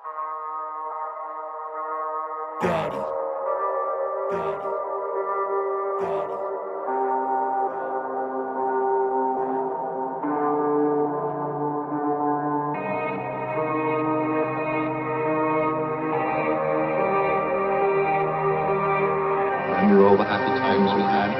Daddy. Remember all the happy times we had.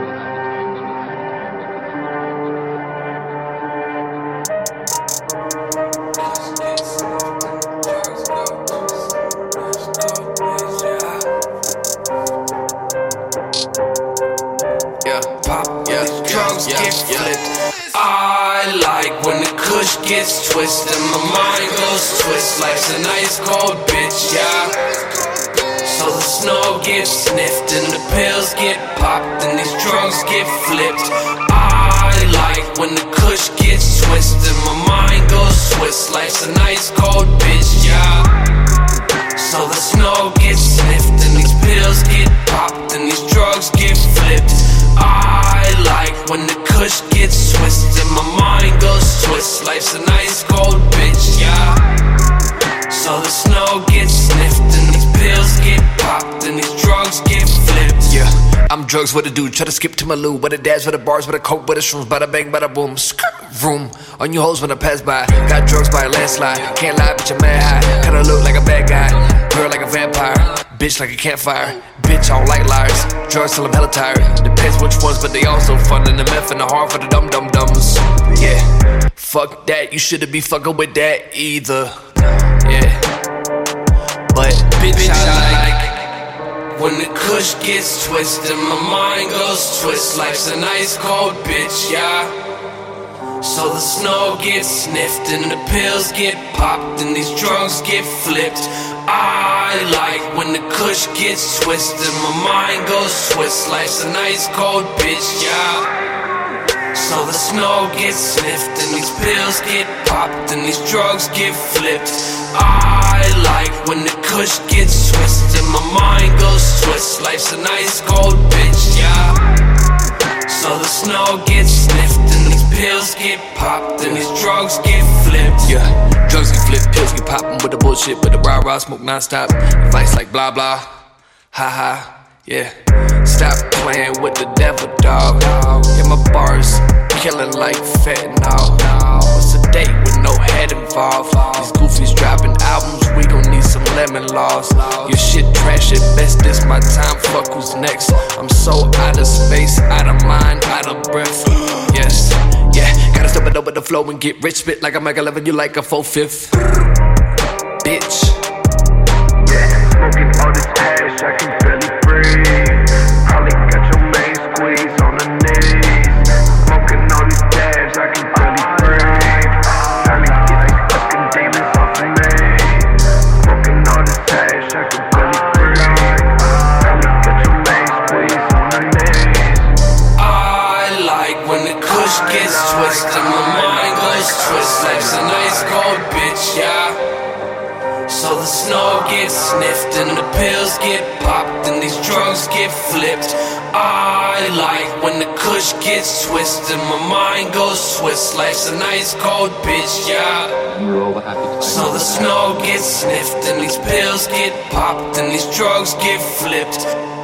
Drugs get flipped. I like when the kush gets twisted, my mind goes twist. Life's an ice cold bitch, yeah. So the snow gets sniffed and the pills get popped and these drugs get flipped. I like when the kush gets twisted, my mind goes twist. Life's an ice cold bitch, yeah. So the snow gets sniffed and these pills get popped and these drugs get flipped. I like when the kush gets twisted, my mind goes twist. Life's an ice cold bitch, yeah. So the snow gets sniffed and these pills get popped and these drugs get flipped. Yeah, I'm drugs with a dude, try to skip to my loo. With a dash, with a bars, with a coke, with a shrooms. Bada bang, bada boom, vroom. On you hoes when I pass by. Got drugs by a landslide. Can't lie, bitch, I'm mad high. Kinda look like a bad guy. Girl like a vampire. Bitch like a campfire. Bitch, I don't like liars. Drugs till I'm hella tired. Depends which ones, but they all so fun. And the meth and the harm for the dum-dum-dums. Yeah, fuck that, you shouldn't be fucking with that either. Yeah, but bitch, I like when the kush gets twisted, my mind goes twist. Life's an ice cold bitch, yeah. So the snow gets sniffed and the pills get popped and these drugs get flipped. I like when the kush gets twisted, my mind goes twist. Life's an ice cold bitch, yeah. So the snow gets sniffed and these pills get popped and these drugs get flipped. I like when the kush gets twisted, my mind goes twist. Life's an ice cold bitch, yeah. So the snow gets sniffed and these pills get popped and these drugs get flipped. Yeah, drugs get flipped, pills get poppin' with the bullshit, with the rah-rah, smoke non-stop. Advice like blah blah, ha-ha, yeah. Stop playing with the devil, dog. Yeah, my bars killing like fentanyl. What's a date with no head involved? These goofies dropping albums, we gon' need some lemon laws. Your shit trash at best, this my time, fuck who's next. I'm so out of space, out of mind, out of breath. Yes, yeah, gotta step it up with the flow and get rich. Spit like a Mike 11, you like a 4/5. Bitch. Yeah, smoking all this hash, I can barely breathe. Probably got your main squeeze on the knees. Smoking all these dabs, I can barely breathe. Trying to get these fucking demons off of me. Smoking all this hash, I can barely breathe. Probably got your main squeeze on the knees. I like when the kush gets twisted, my mind goes twist. Life's a nice cold bitch, yeah. So the snow gets sniffed and the pills get popped and these drugs get flipped. I like when the kush gets twisted, my mind goes twist. Life's a nice cold bitch, yeah. Remember all the happy times. So the snow gets sniffed and these pills get popped and these drugs get flipped.